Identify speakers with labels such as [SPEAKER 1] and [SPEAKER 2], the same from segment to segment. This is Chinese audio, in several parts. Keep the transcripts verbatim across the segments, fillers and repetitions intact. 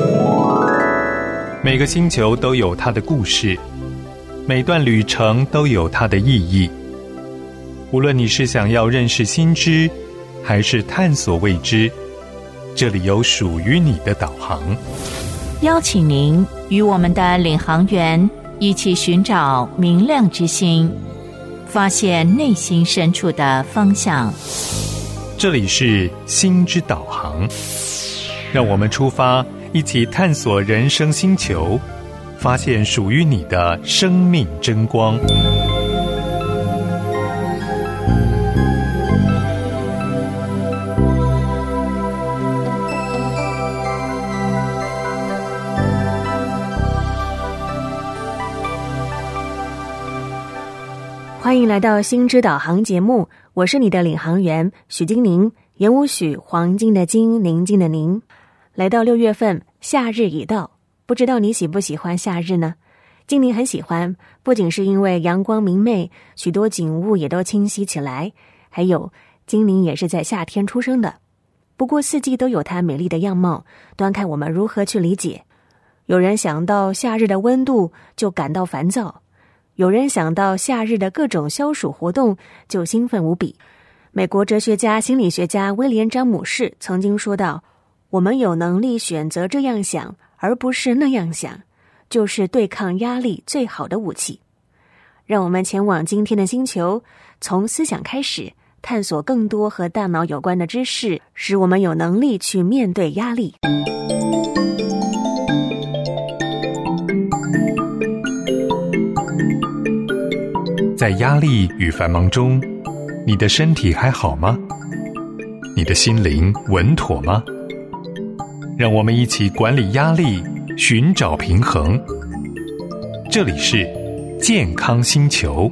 [SPEAKER 1] 每个星球都有它的故事，每段旅程都有它的意义。无论你是想要认识新知，还是探索未知，这里有属于你的导航。
[SPEAKER 2] 邀请您与我们的领航员一起寻找明亮之星，发现内心深处的方向。
[SPEAKER 1] 这里是星之导航，让我们出发，一起探索人生星球，发现属于你的生命真光。
[SPEAKER 3] 欢迎来到星之导航节目，我是你的领航员许金宁，言无许，黄金的金，宁静的宁。来到六月份，夏日已到，不知道你喜不喜欢夏日呢？金宁很喜欢，不仅是因为阳光明媚，许多景物也都清晰起来，还有金宁也是在夏天出生的。不过四季都有它美丽的样貌，端看我们如何去理解。有人想到夏日的温度就感到烦躁，有人想到夏日的各种消暑活动就兴奋无比。美国哲学家、心理学家威廉·詹姆士曾经说道，我们有能力选择这样想而不是那样想，就是对抗压力最好的武器。让我们前往今天的星球，从思想开始，探索更多和大脑有关的知识，使我们有能力去面对压力。
[SPEAKER 1] 在压力与繁忙中，你的身体还好吗？你的心灵稳妥吗？让我们一起管理压力，寻找平衡。这里是健康星球。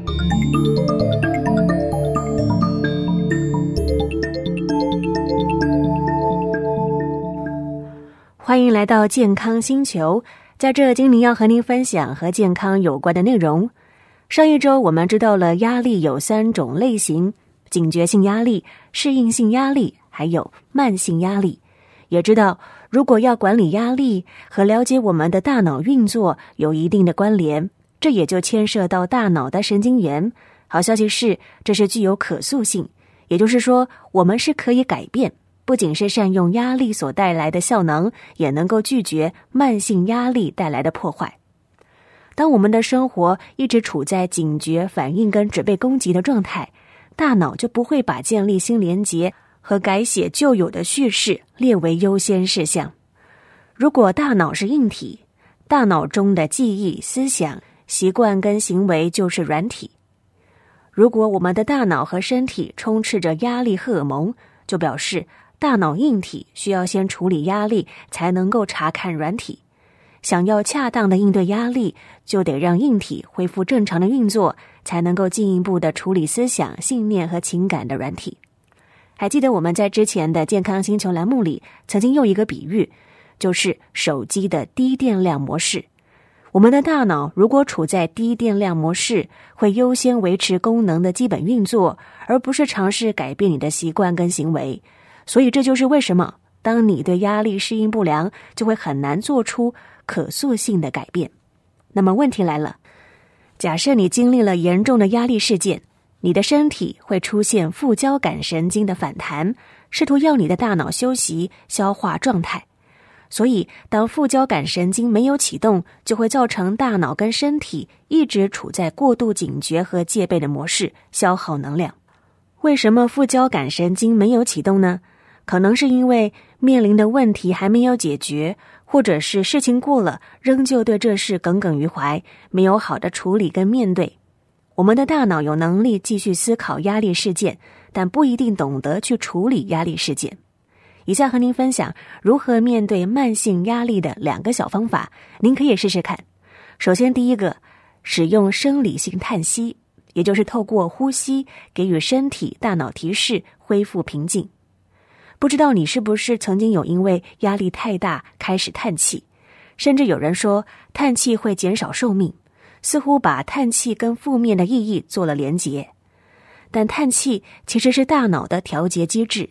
[SPEAKER 3] 欢迎来到健康星球，在这金宁要和您分享和健康有关的内容。上一周我们知道了压力有三种类型，警觉性压力、适应性压力，还有慢性压力。也知道如果要管理压力，和了解我们的大脑运作有一定的关联，这也就牵涉到大脑的神经元。好消息是，这是具有可塑性，也就是说我们是可以改变，不仅是善用压力所带来的效能，也能够拒绝慢性压力带来的破坏。当我们的生活一直处在警觉、反应跟准备攻击的状态，大脑就不会把建立新连结和改写旧有的叙事列为优先事项。如果大脑是硬体，大脑中的记忆、思想、习惯跟行为就是软体。如果我们的大脑和身体充斥着压力荷尔蒙，就表示大脑硬体需要先处理压力，才能够查看软体。想要恰当的应对压力，就得让硬体恢复正常的运作，才能够进一步的处理思想、信念和情感的软体。还记得我们在之前的健康星球栏目里曾经用一个比喻，就是手机的低电量模式。我们的大脑如果处在低电量模式，会优先维持功能的基本运作，而不是尝试改变你的习惯跟行为。所以这就是为什么当你对压力适应不良，就会很难做出可塑性的改变。那么问题来了，假设你经历了严重的压力事件，你的身体会出现副交感神经的反弹，试图要你的大脑休息、消化状态。所以当副交感神经没有启动，就会造成大脑跟身体一直处在过度警觉和戒备的模式，消耗能量。为什么副交感神经没有启动呢？可能是因为面临的问题还没有解决，或者是事情过了，仍旧对这事耿耿于怀，没有好的处理跟面对。我们的大脑有能力继续思考压力事件，但不一定懂得去处理压力事件。以下和您分享如何面对慢性压力的两个小方法，您可以试试看。首先第一个，使用生理性叹息，也就是透过呼吸给予身体、大脑提示，恢复平静。不知道你是不是曾经有因为压力太大开始叹气，甚至有人说叹气会减少寿命，似乎把叹气跟负面的意义做了连结。但叹气其实是大脑的调节机制，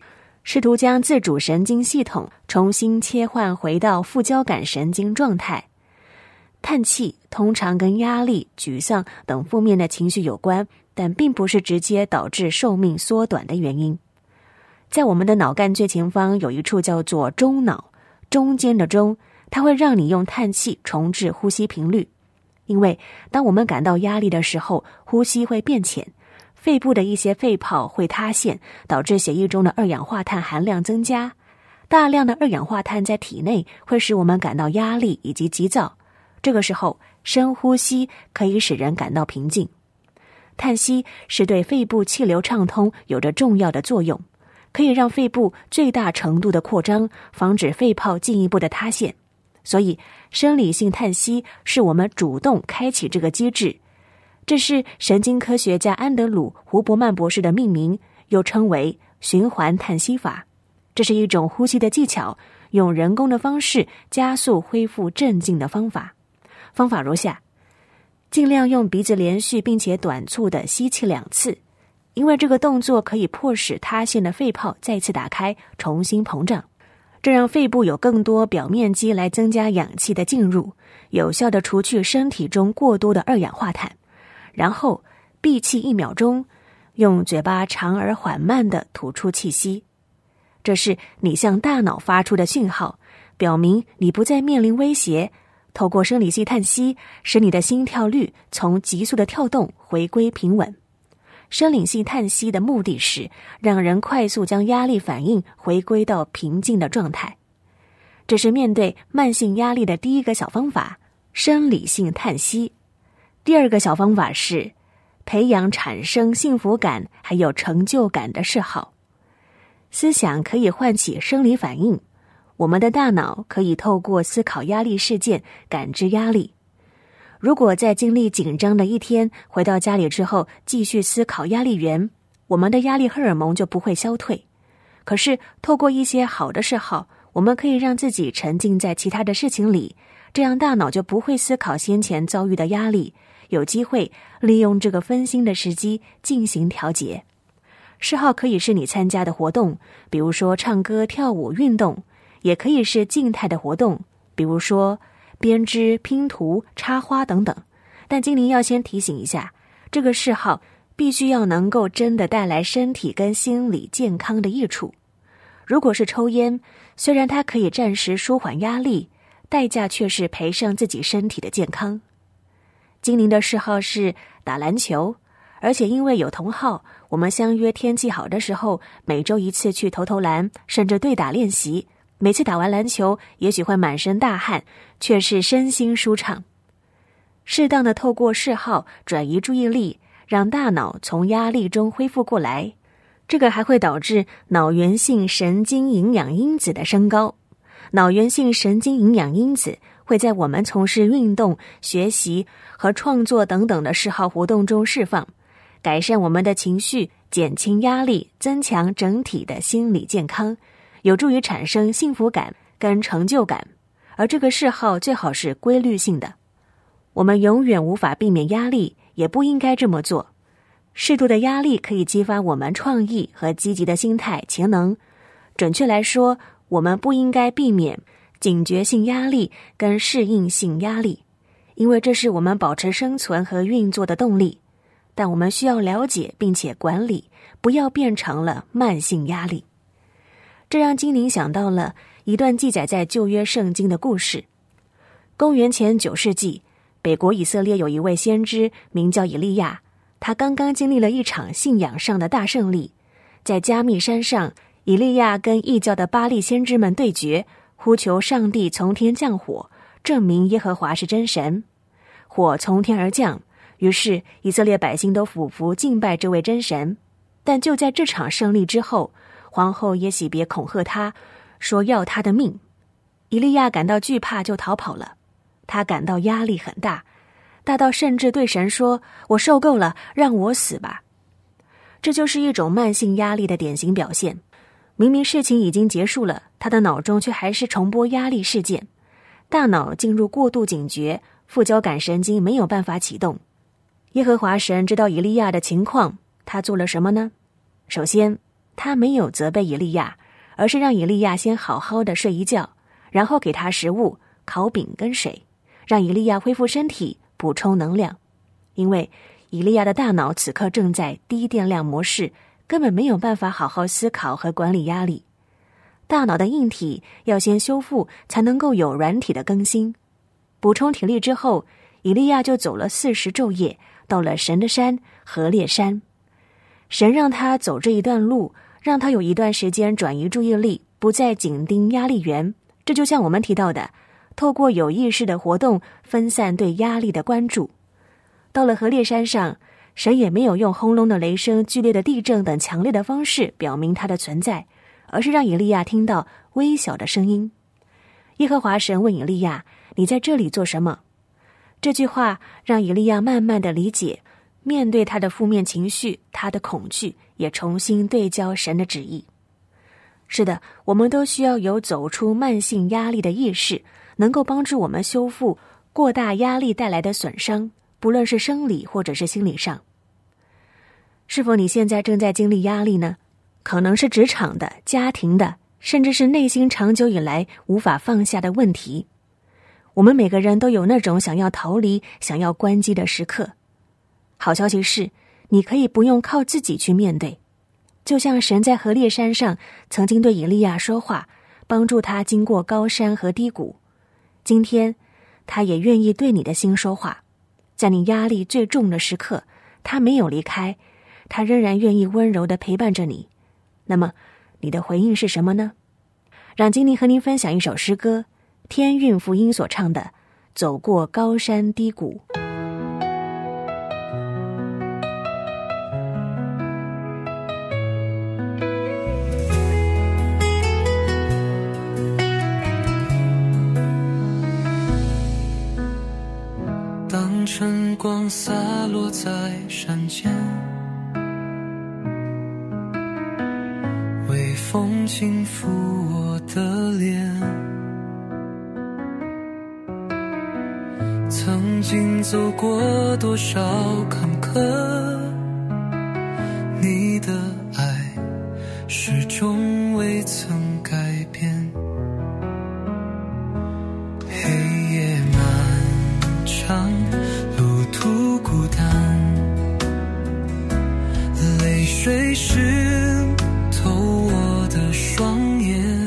[SPEAKER 3] 试图将自主神经系统重新切换回到副交感神经状态。叹气通常跟压力、沮丧等负面的情绪有关，但并不是直接导致寿命缩短的原因。在我们的脑干最前方有一处叫做中脑，中间的中，它会让你用叹气重置呼吸频率。因为当我们感到压力的时候，呼吸会变浅，肺部的一些肺泡会塌陷，导致血液中的二氧化碳含量增加。大量的二氧化碳在体内会使我们感到压力以及急躁。这个时候，深呼吸可以使人感到平静。叹息是对肺部气流畅通有着重要的作用，可以让肺部最大程度的扩张，防止肺泡进一步的塌陷。所以，生理性叹息是我们主动开启这个机制。这是神经科学家安德鲁·胡伯曼博士的命名，又称为循环叹息法。这是一种呼吸的技巧，用人工的方式加速恢复镇静的方法。方法如下：尽量用鼻子连续并且短促的吸气两次，因为这个动作可以迫使塌陷的肺泡再次打开，重新膨胀，这让肺部有更多表面积来增加氧气的进入，有效地除去身体中过多的二氧化碳。然后闭气一秒钟，用嘴巴长而缓慢地吐出气息。这是你向大脑发出的讯号，表明你不再面临威胁。透过生理性叹息，使你的心跳率从急速的跳动回归平稳。生理性叹息的目的是让人快速将压力反应回归到平静的状态。这是面对慢性压力的第一个小方法，生理性叹息。第二个小方法是培养产生幸福感还有成就感的嗜好。思想可以唤起生理反应，我们的大脑可以透过思考压力事件感知压力。如果在经历紧张的一天回到家里之后继续思考压力源，我们的压力荷尔蒙就不会消退。可是透过一些好的嗜好，我们可以让自己沉浸在其他的事情里，这样大脑就不会思考先前遭遇的压力，有机会利用这个分心的时机进行调节。嗜好可以是你参加的活动，比如说唱歌、跳舞、运动，也可以是静态的活动，比如说编织、拼图、插花等等。但精灵要先提醒一下，这个嗜好必须要能够真的带来身体跟心理健康的益处。如果是抽烟，虽然它可以暂时舒缓压力，代价却是赔上自己身体的健康。精灵的嗜好是打篮球，而且因为有同好，我们相约天气好的时候，每周一次去投投篮，甚至对打练习。每次打完篮球，也许会满身大汗，却是身心舒畅。适当的透过嗜好转移注意力，让大脑从压力中恢复过来，这个还会导致脑源性神经营养因子的升高。脑源性神经营养因子会在我们从事运动、学习和创作等等的嗜好活动中释放，改善我们的情绪，减轻压力，增强整体的心理健康，有助于产生幸福感跟成就感。而这个嗜好最好是规律性的。我们永远无法避免压力，也不应该这么做。适度的压力可以激发我们创意和积极的心态潜能。准确来说，我们不应该避免警觉性压力跟适应性压力，因为这是我们保持生存和运作的动力。但我们需要了解并且管理，不要变成了慢性压力。这让精灵想到了一段记载在旧约圣经的故事。公元前九世纪，北国以色列有一位先知名叫以利亚，他刚刚经历了一场信仰上的大胜利。在加密山上，以利亚跟异教的巴力先知们对决，呼求上帝从天降火，证明耶和华是真神。火从天而降，于是以色列百姓都俯伏敬拜这位真神。但就在这场胜利之后，皇后耶洗别恐吓他，说要他的命。以利亚感到惧怕，就逃跑了。他感到压力很大，大到甚至对神说，我受够了，让我死吧。这就是一种慢性压力的典型表现。明明事情已经结束了，他的脑中却还是重播压力事件，大脑进入过度警觉，副交感神经没有办法启动。耶和华神知道以利亚的情况，他做了什么呢？首先，他没有责备以利亚， 而是让以利亚先好好的睡一觉，然后给他食物，烤饼跟水，让以利亚恢复身体，补充能量。因为以利亚的大脑此刻正在低电量模式，根本没有办法好好思考和管理压力。大脑的硬体要先修复，才能够有软体的更新。补充体力之后，以利亚就走了四十昼夜，到了神的山何烈山。神让他走这一段路，让他有一段时间转移注意力，不再紧盯压力源。这就像我们提到的，透过有意识的活动分散对压力的关注。到了何烈山上，神也没有用轰隆的雷声、剧烈的地震等强烈的方式表明他的存在，而是让以利亚听到微小的声音。耶和华神问以利亚：你在这里做什么？这句话让以利亚慢慢的理解，面对他的负面情绪，他的恐惧，也重新对焦神的旨意。是的，我们都需要有走出慢性压力的意识，能够帮助我们修复过大压力带来的损伤，不论是生理或者是心理上。是否你现在正在经历压力呢？可能是职场的、家庭的，甚至是内心长久以来无法放下的问题。我们每个人都有那种想要逃离、想要关机的时刻。好消息是，你可以不用靠自己去面对。就像神在何烈山上曾经对以利亚说话，帮助他经过高山和低谷。今天，他也愿意对你的心说话。在你压力最重的时刻，他没有离开，他仍然愿意温柔地陪伴着你。那么，你的回应是什么呢？让金妮和您分享一首诗歌，天韵福音所唱的《走过高山低谷》。
[SPEAKER 4] 当晨光洒落在山间，微风轻拂我的脸，曾经走过多少坎坷，你的爱始终未曾改变。黑夜漫长，路途孤单，泪水湿透我的双眼，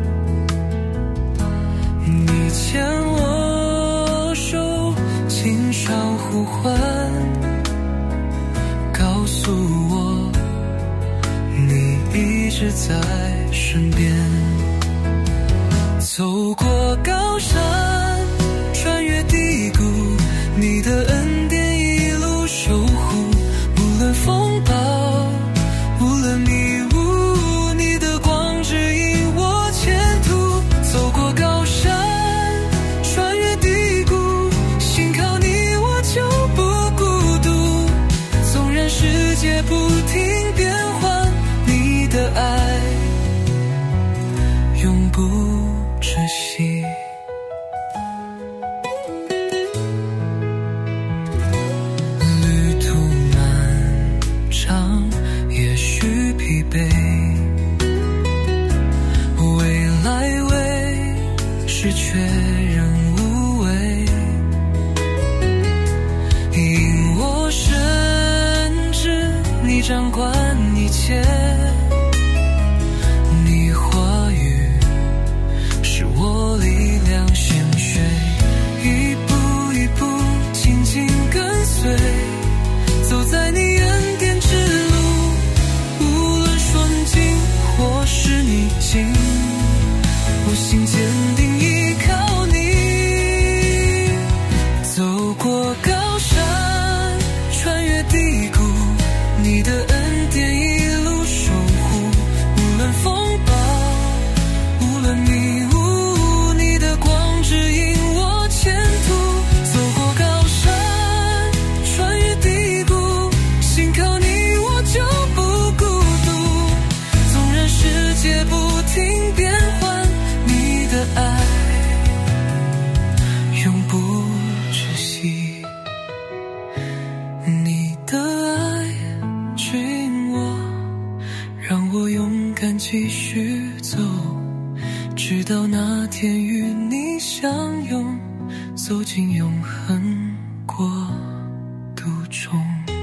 [SPEAKER 4] 你牵我手，轻声呼唤，告诉我你一直在身边。走过高山，穿越低谷，你的恩典一路守护，无论风暴，无论迷雾，你的光指引我前途。走过高山，穿越低谷，心靠你我就不孤独。纵然世界不停变换，你的爱永不止息。旅途漫长，也许疲惫，未来为时却仍无畏，因我深知你掌管一切，你话语是我力量鲜血，一步一步紧紧跟随，走在你恩典之路，无论顺境或是逆境，我心坚定依靠你。走过高山，穿越低谷，你的恩典一路守护，无论风暴，无论迷雾，你的光指引我前途。走过高山，穿越低谷，心靠你我就不孤独。纵然世界不停变换，你的爱那天与你相拥，走进永恒国度中。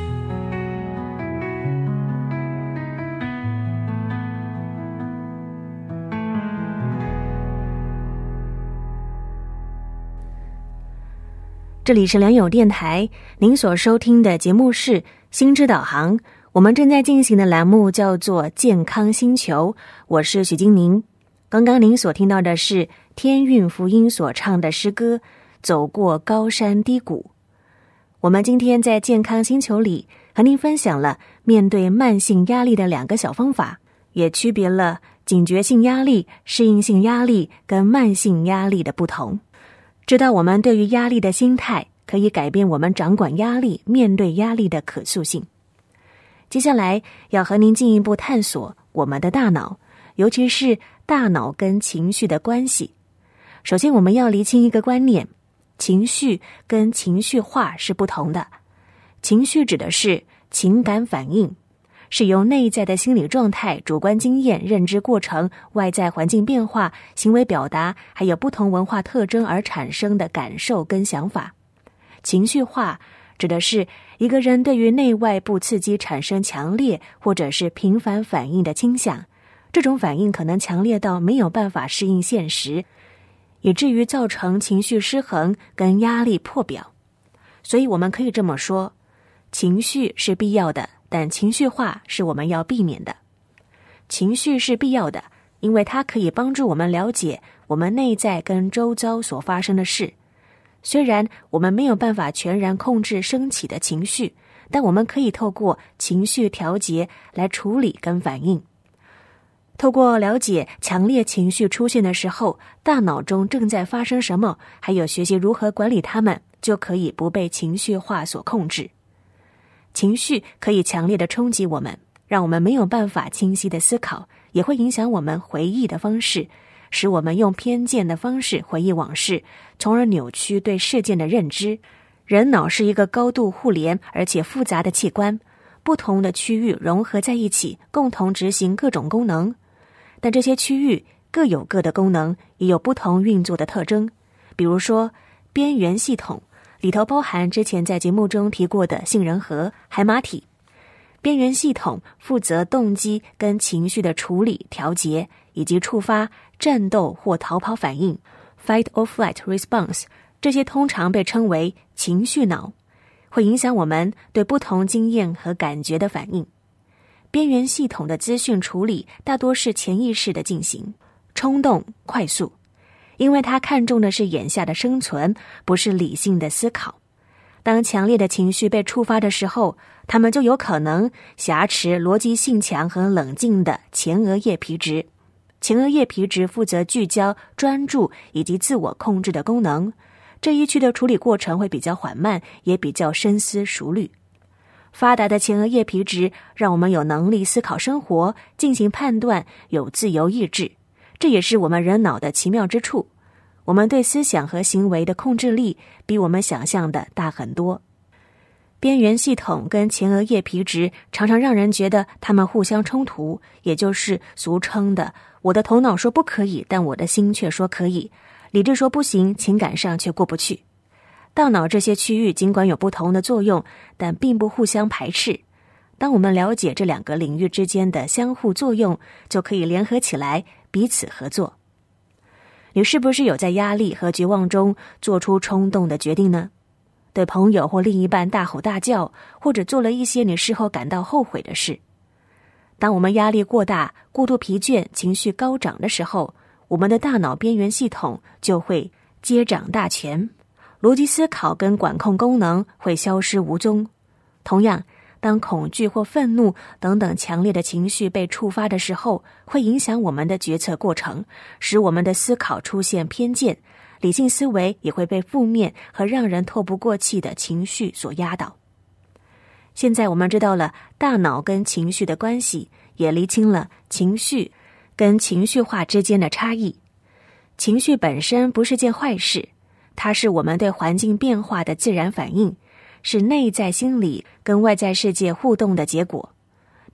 [SPEAKER 3] 这里是良友电台，您所收听的节目是心之导航，我们正在进行的栏目叫做健康星球，我是许金宁。刚刚您所听到的是天韵福音所唱的诗歌《走过高山低谷》。我们今天在健康星球里和您分享了面对慢性压力的两个小方法，也区别了警觉性压力、适应性压力跟慢性压力的不同。知道我们对于压力的心态可以改变我们掌管压力、面对压力的可塑性。接下来要和您进一步探索我们的大脑，尤其是大脑跟情绪的关系。首先我们要厘清一个观念，情绪跟情绪化是不同的。情绪指的是情感反应，是由内在的心理状态、主观经验、认知过程、外在环境变化、行为表达，还有不同文化特征而产生的感受跟想法。情绪化指的是一个人对于内外部刺激产生强烈或者是频繁反应的倾向，这种反应可能强烈到没有办法适应现实，以至于造成情绪失衡跟压力破表。所以我们可以这么说，情绪是必要的，但情绪化是我们要避免的。情绪是必要的，因为它可以帮助我们了解我们内在跟周遭所发生的事。虽然我们没有办法全然控制升起的情绪，但我们可以透过情绪调节来处理跟反应。透过了解强烈情绪出现的时候，大脑中正在发生什么，还有学习如何管理它们，就可以不被情绪化所控制。情绪可以强烈的冲击我们，让我们没有办法清晰的思考，也会影响我们回忆的方式，使我们用偏见的方式回忆往事，从而扭曲对事件的认知。人脑是一个高度互联而且复杂的器官，不同的区域融合在一起，共同执行各种功能。但这些区域各有各的功能，也有不同运作的特征。比如说边缘系统里头包含之前在节目中提过的杏仁核、海马体。边缘系统负责动机跟情绪的处理、调节，以及触发战斗或逃跑反应 （fight or flight response）， 这些通常被称为情绪脑，会影响我们对不同经验和感觉的反应。边缘系统的资讯处理大多是潜意识的进行，冲动、快速，因为它看重的是眼下的生存，不是理性的思考。当强烈的情绪被触发的时候，它们就有可能挟持逻辑性强和冷静的前额叶皮质。前额叶皮质负责聚焦、专注以及自我控制的功能，这一区的处理过程会比较缓慢，也比较深思熟虑。发达的前额叶皮质让我们有能力思考生活，进行判断，有自由意志，这也是我们人脑的奇妙之处。我们对思想和行为的控制力比我们想象的大很多。边缘系统跟前额叶皮质常常让人觉得它们互相冲突，也就是俗称的我的头脑说不可以，但我的心却说可以，理智说不行，情感上却过不去。大脑这些区域尽管有不同的作用，但并不互相排斥。当我们了解这两个领域之间的相互作用，就可以联合起来，彼此合作。你是不是有在压力和绝望中做出冲动的决定呢？对朋友或另一半大吼大叫，或者做了一些你事后感到后悔的事。当我们压力过大、过度疲倦、情绪高涨的时候，我们的大脑边缘系统就会接掌大权，逻辑思考跟管控功能会消失无踪。同样，当恐惧或愤怒等等强烈的情绪被触发的时候，会影响我们的决策过程，使我们的思考出现偏见，理性思维也会被负面和让人透不过气的情绪所压倒。现在我们知道了大脑跟情绪的关系，也厘清了情绪跟情绪化之间的差异。情绪本身不是件坏事，它是我们对环境变化的自然反应，是内在心理跟外在世界互动的结果。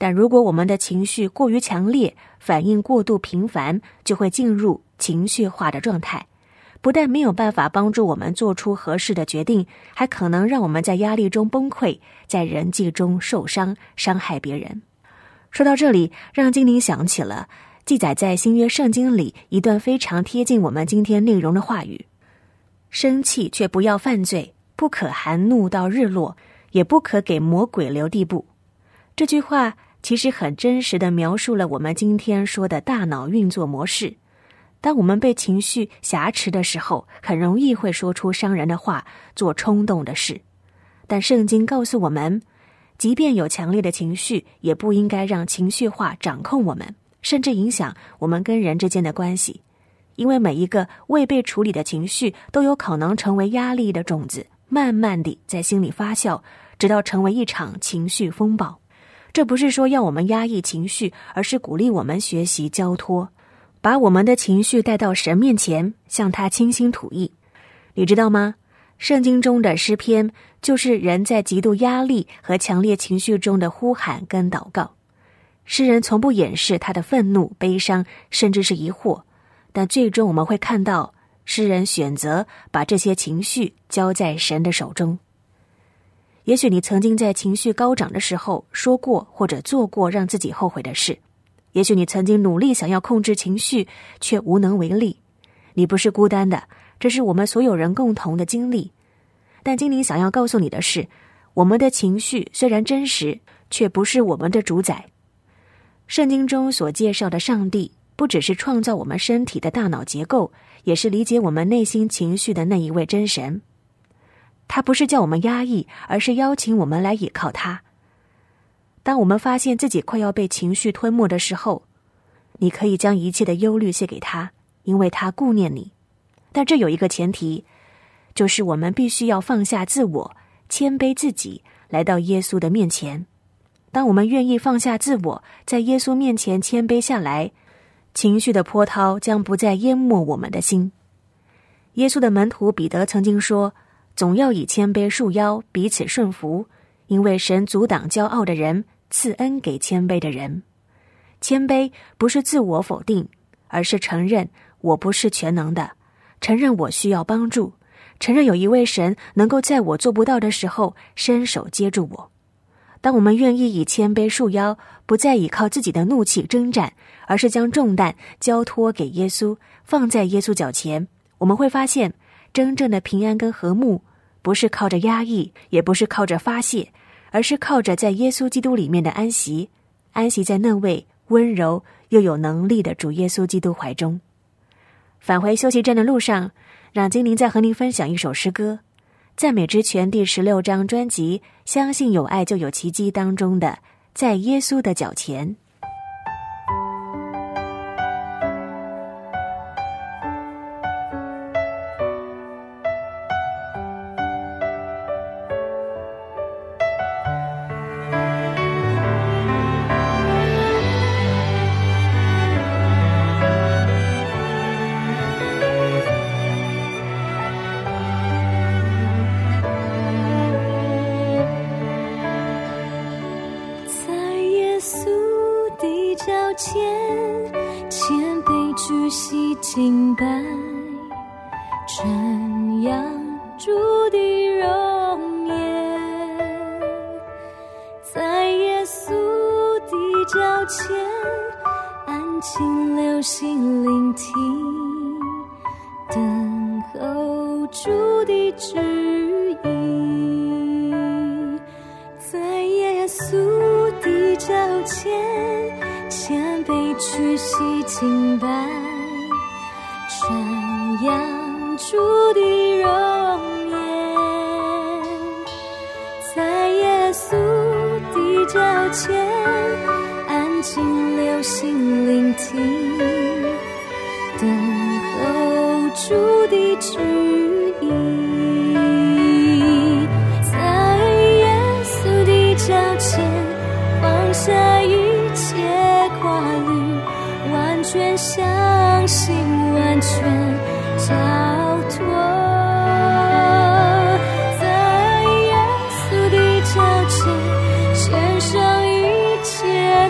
[SPEAKER 3] 但如果我们的情绪过于强烈，反应过度频繁，就会进入情绪化的状态，不但没有办法帮助我们做出合适的决定，还可能让我们在压力中崩溃，在人际中受伤，伤害别人。说到这里，让精灵想起了记载在新约圣经里一段非常贴近我们今天内容的话语：生气却不要犯罪，不可含怒到日落，也不可给魔鬼留地步。这句话其实很真实地描述了我们今天说的大脑运作模式。当我们被情绪挟持的时候，很容易会说出伤人的话，做冲动的事。但圣经告诉我们，即便有强烈的情绪，也不应该让情绪化掌控我们，甚至影响我们跟人之间的关系。因为每一个未被处理的情绪都有可能成为压力的种子，慢慢地在心里发酵，直到成为一场情绪风暴。这不是说要我们压抑情绪，而是鼓励我们学习交托，把我们的情绪带到神面前，向他倾心吐意。你知道吗？圣经中的诗篇就是人在极度压力和强烈情绪中的呼喊跟祷告。诗人从不掩饰他的愤怒、悲伤，甚至是疑惑，但最终我们会看到诗人选择把这些情绪交在神的手中。也许你曾经在情绪高涨的时候说过或者做过让自己后悔的事，也许你曾经努力想要控制情绪，却无能为力。你不是孤单的，这是我们所有人共同的经历。但精灵想要告诉你的是，我们的情绪虽然真实，却不是我们的主宰。圣经中所介绍的上帝，不只是创造我们身体的大脑结构，也是理解我们内心情绪的那一位真神。他不是叫我们压抑，而是邀请我们来倚靠他。当我们发现自己快要被情绪吞没的时候，你可以将一切的忧虑卸给他，因为他顾念你。但这有一个前提，就是我们必须要放下自我，谦卑自己，来到耶稣的面前。当我们愿意放下自我，在耶稣面前谦卑下来，情绪的波涛将不再淹没我们的心。耶稣的门徒彼得曾经说，总要以谦卑束腰，彼此顺服，因为神阻挡骄傲的人，赐恩给谦卑的人。谦卑不是自我否定，而是承认我不是全能的，承认我需要帮助，承认有一位神能够在我做不到的时候伸手接住我。当我们愿意以谦卑束腰，不再依靠自己的怒气征战，而是将重担交托给耶稣，放在耶稣脚前，我们会发现真正的平安跟和睦，不是靠着压抑，也不是靠着发泄，而是靠着在耶稣基督里面的安息，安息在那位温柔又有能力的主耶稣基督怀中。返回休息站的路上，让精灵再和您分享一首诗歌，赞美之泉第十六章专辑《相信有爱就有奇迹》当中的在耶稣的脚前。
[SPEAKER 5] 敬拜瞻仰主的容颜，在耶稣的脚前安静留心聆听，等候主的旨意，在耶稣的脚前谦卑屈膝敬拜，瞻仰主的容颜，在耶稣的脚前安静留心聆听，等候主的旨意，在耶稣的脚前放下一切挂虑，完全相信，完全交托，在耶稣的脚前献上一切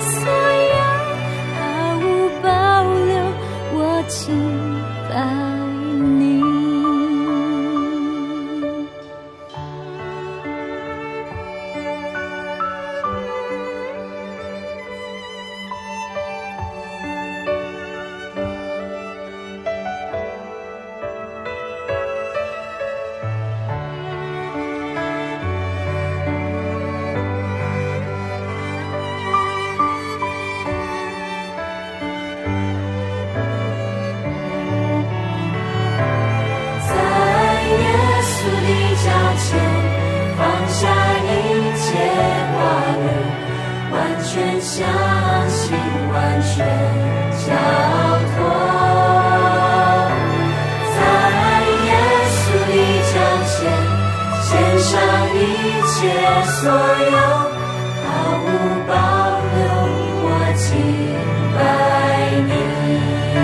[SPEAKER 5] 全相信，完全交托，在耶稣的脚前献上一切所有，毫无保留，我敬拜你。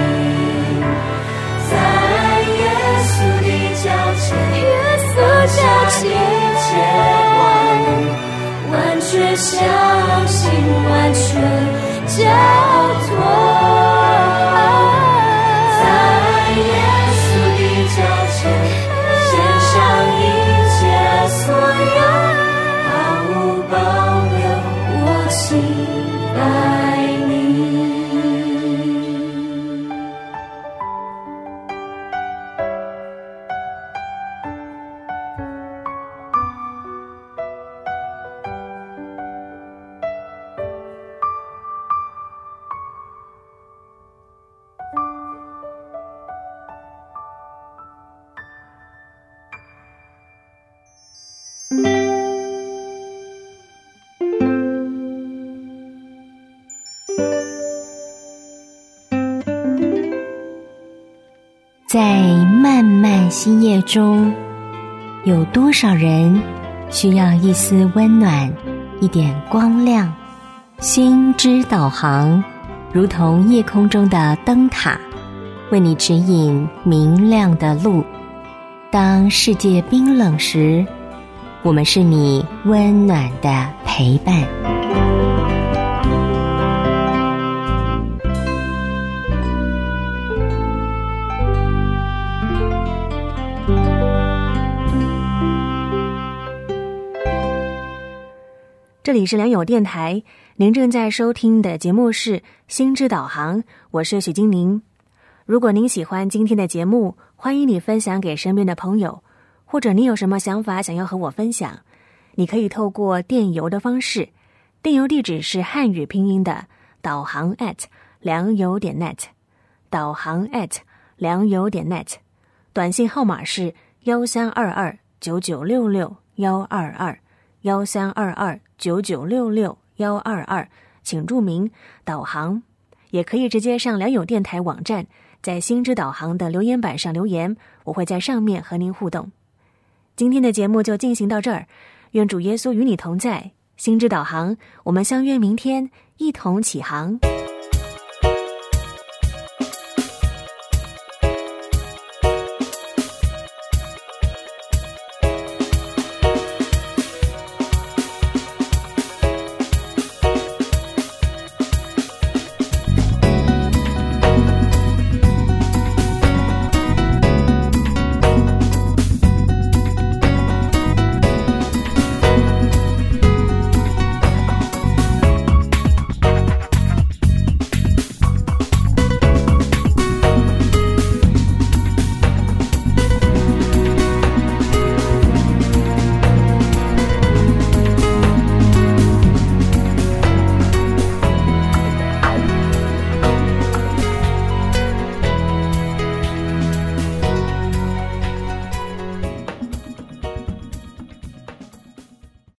[SPEAKER 5] 在耶稣的脚前，耶稣脚前一切话语，完全相信，完全交托。在耶稣的脚前献上一切所有，毫无保留，我敬拜你。
[SPEAKER 6] 在漫漫星夜中，有多少人需要一丝温暖，一点光亮？心之导航，如同夜空中的灯塔，为你指引明亮的路。当世界冰冷时，我们是你温暖的陪伴。
[SPEAKER 3] 这里是良友电台，您正在收听的节目是心之导航，我是许金宁。如果您喜欢今天的节目，欢迎你分享给身边的朋友，或者你有什么想法想要和我分享，你可以透过电邮的方式，电邮地址是汉语拼音的导航 at 良友点 net， 导航 at 良友点 net， 短信号码是一三二二九九六六一二二一三二二九九六六一二二，请注明导航。也可以直接上良友电台网站，在心之导航的留言板上留言，我会在上面和您互动。今天的节目就进行到这儿，愿主耶稣与你同在。心之导航，我们相约明天，一同起航。